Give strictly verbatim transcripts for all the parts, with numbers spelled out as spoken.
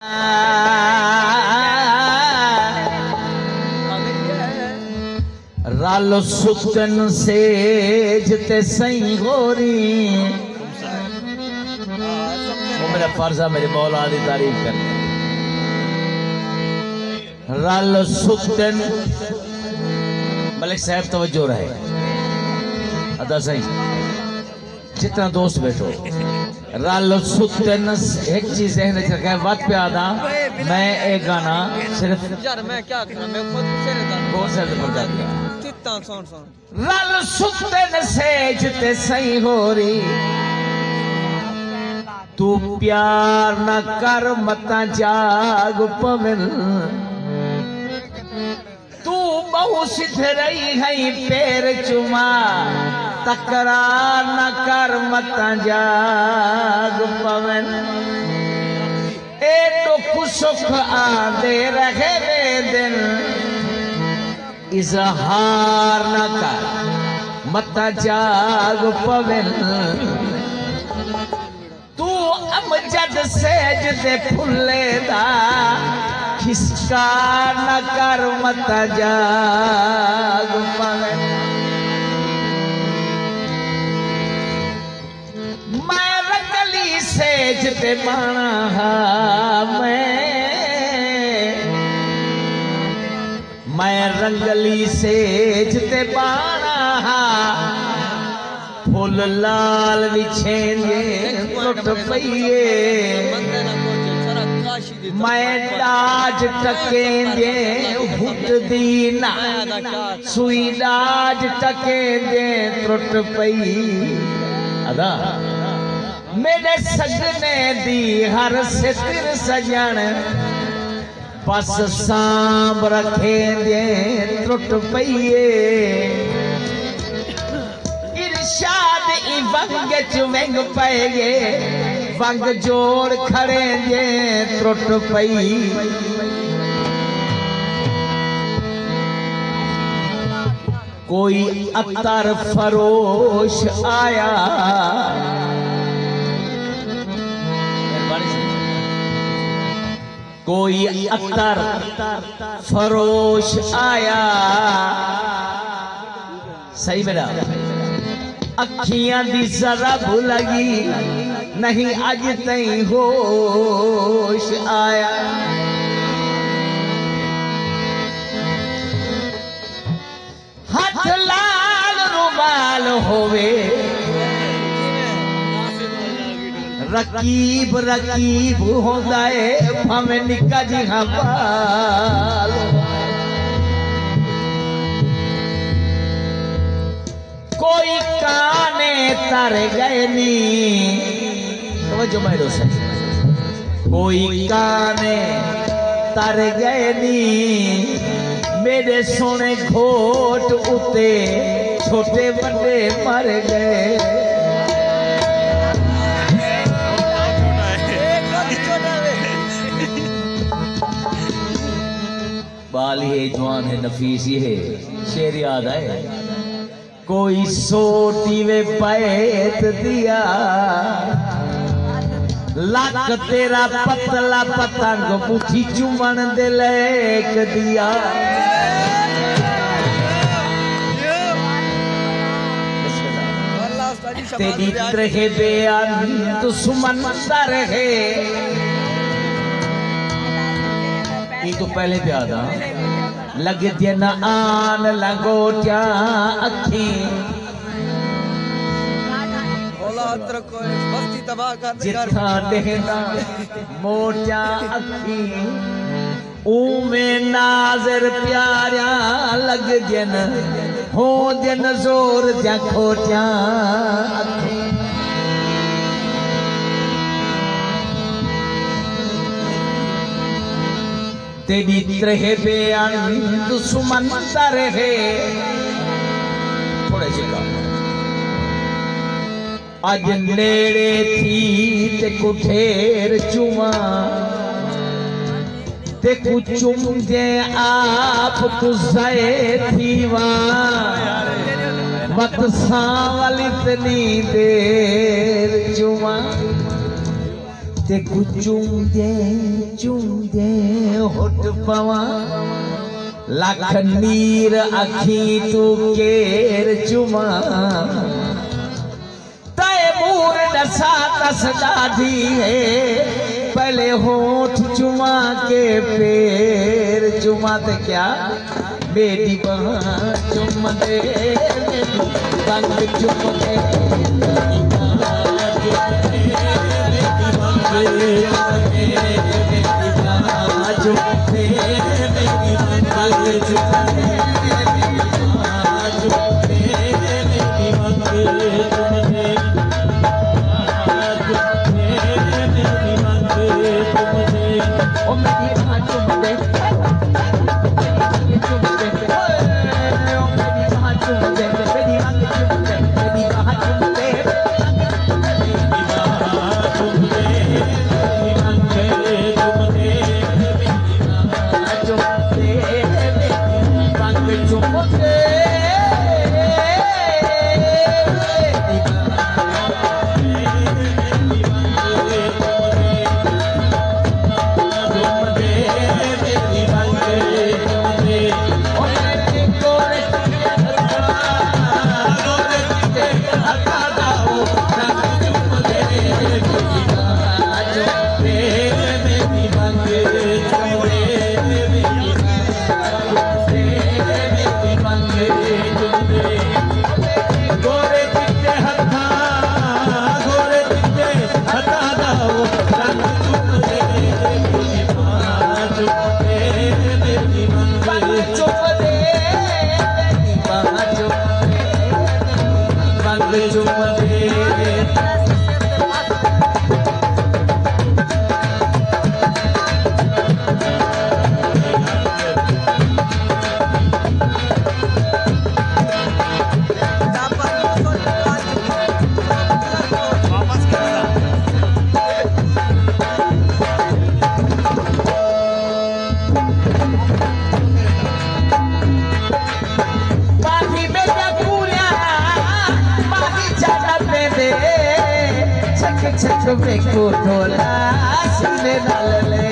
रल सुतन सेज ते सही गोरी, वो मेरा फर्ज है मेरे मौला की तारीफ करना। रल सुतन मलिक साहब तवज्जो रहे अदा सही, जितना दोस्त बैठो। रल सुतन एक चीज जहन च रखे वत पे आदा मैं एक गाना सिर्फ यार मैं क्या करूं, मैं खुद शेर गाना बहुत से पर जा दिया। कितना सुन सुन रल सुतन सेज ते सही होरी, तू प्यार न कर मता जाग पवन, तू बहु सिद्ध रही है पैर चुमा, तकरार न कर मता जाग पवन। ए दुख सुख आदे रहे वे दिन, इजहार न कर मता जाग पवन। तू अमजद सेज दे फुले दा, खिसकार न कर मता जाग पवन। मैं रंगली सेज ते बाणा मैं, मैं रंगली सेज ते बाणा, फुल लाल विछेंदे टुट पईए। मैं डाज टकेंदे हुट दीना, सुई डाज टकेंदे टुट पई। अदा मेरे सजने दी हर सितर सजन, बस सांब रखे दे टुट पईए। इरशाद ई वंग च वेंग पएगे, वंग जोड़ खड़े दे टुट पई। कोई अतर फरोश आया, कोई अतर फरोश आया। सही मेरा अखियां दी जरा लगी, नहीं अज तई होश आया। हाथ लाल रुमाल होवे, रकीब रकीब होंदा है भावे निक्का जिहा बाल। कोई काने तर गए नी, तवज्जो मेरे से, कोई काने तर गए नी, मेरे सोने घोट उते छोटे बड़े मर गए। बाल है जवान है नफीस ये है, शेर याद आए। कोई सोटी वे पैत दिया, लाख तेरा पतला पतंग मुठी चुमन दे लेक दिया। तेरी रहे बेअंत सुमंदर है, ये तो पहले पे आता लग दिन आन लंगोटिया अखी, जिथा देना मोटिया अखी, उमे नाजर प्यारिया लग दिन हो दिन जोर त्या खोटिया अखी। तेरी रहे बेअंत सुमंदर है। थोड़े से अज नेड़े थी ते कुठेर चुमा, ते कुचुम जे आप तुझे थीवा, मत सांवल इतनी देर चुमा। ते चूम दे चूम दे होठ पवा लाख नीर अखी तू केर चुमा तय मूर दसा दस दाढ़ी है पहले होठ चुमा के पैर चुमा ते क्या बेटी बहन चुम दे बंग चुम दे छक में को ढोला सीने डाल ले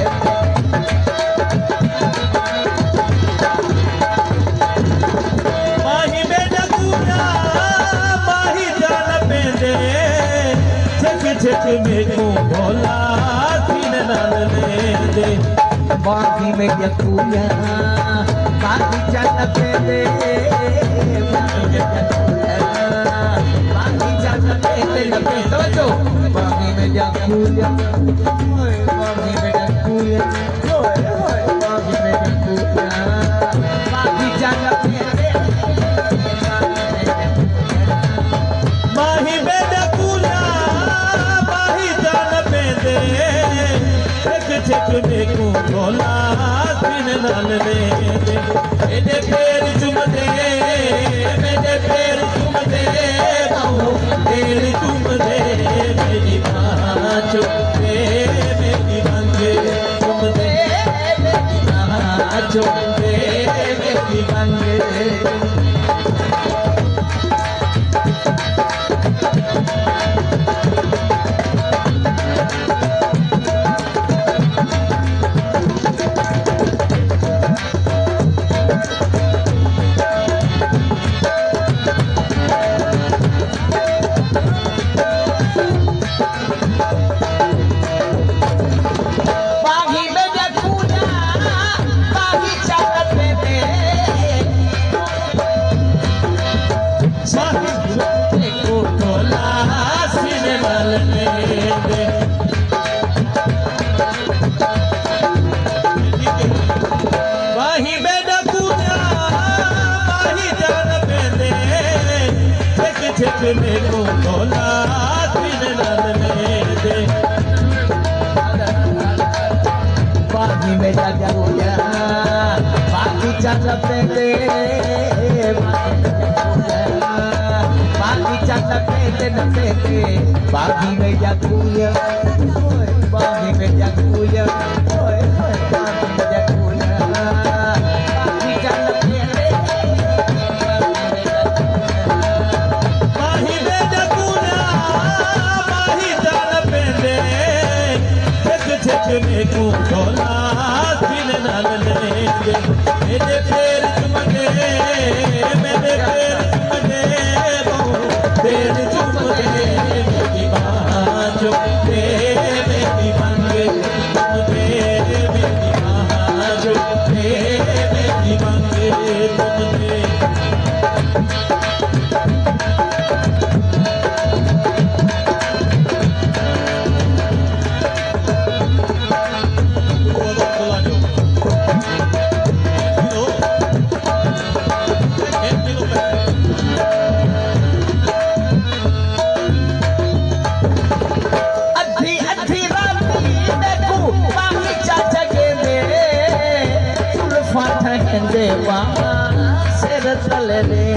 माही में डगुना माही जान पे दे छक छक में को ढोला सीने डाल ले दे माही में डगुना माही जान पे दे माही जान पे दे लपे तो Mami me da culia, mami me da culia, mami me da culia, mami jana pede, माही में डगुना माही जान पे दे छक छक में को ढोला सीने डाल ले दे एदे पैर चुम दे मेरे पैर चुम दे पैर चुम दे मेरी माँ चुम दे मेरी बंगे चुम दे मेरी माँ चुम दे मेरी बंगे मेरे को ढोला सीने डाल ले दे पानी में जागा हुआ पानी चाचा पे दे पानी चाचा पे दे न पे दे पानी में जागा हुआ पानी में जागा हुआ पानी में जागा हुआ पानी चाचा पे दे भोला सीने नाल लेंदे मेरे पैर चुमदे मेरे पैर चुमदे पैर चुमदे मेरी बाह चुमदे मेरी मंगे चुमदे मेरी बाह चुमदे मेरी मंगे चुमदे सिर तले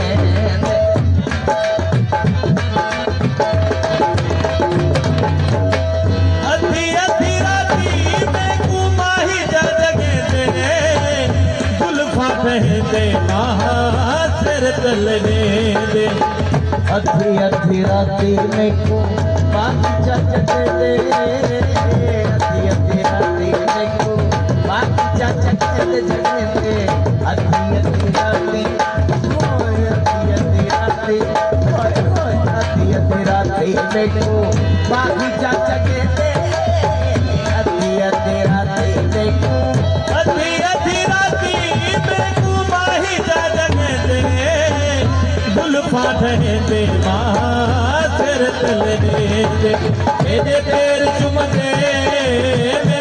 अधी अधी राती में कुमाही जा जगे दे जुल्फा पहनते महा सिर तले दे अधी अधी राती में को बाकी चचके दे अधी अधी राती में को बाकी चचके दे जगे दे अधी अधी राती ओए अधी अधी राती ओए ओए अधी अधी राती में को बाकी चचके दे अधी अधी राती में को अधी अधी राती में कुमाही जा जगे दे जुल्फा पहनते महा सिर तले दे मेरे पैर चुमदे